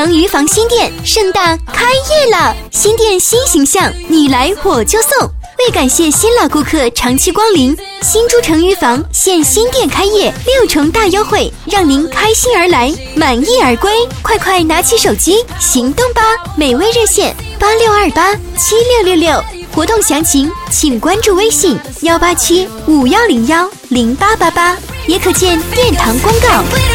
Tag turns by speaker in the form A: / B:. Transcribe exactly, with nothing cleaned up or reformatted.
A: 城鱼坊新店盛大开业了，新店新形象，你来我就送。为感谢新老顾客长期光临，新诸城鱼坊现新店开业，六重大优惠，让您开心而来，满意而归。快快拿起手机行动吧！美味热线八六二八七六六六，活动详情请关注微信幺八七五幺零幺零八八八，也可见店堂公告。